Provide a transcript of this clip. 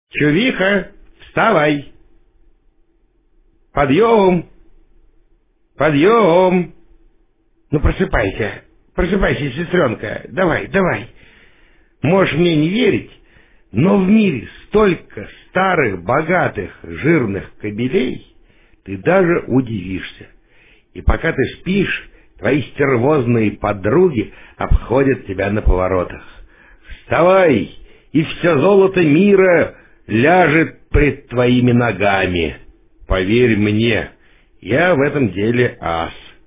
Чувиха, вставай! Подъем! Подъем! Ну, просыпайся, просыпайся, сестренка, давай. Можешь мне не верить, но в мире столько старых, богатых, жирных кобелей, ты даже удивишься. И пока ты спишь, твои стервозные подруги обходят тебя на поворотах. Вставай, и все золото мира ляжет пред твоими ногами. Поверь мне, я в этом деле ас.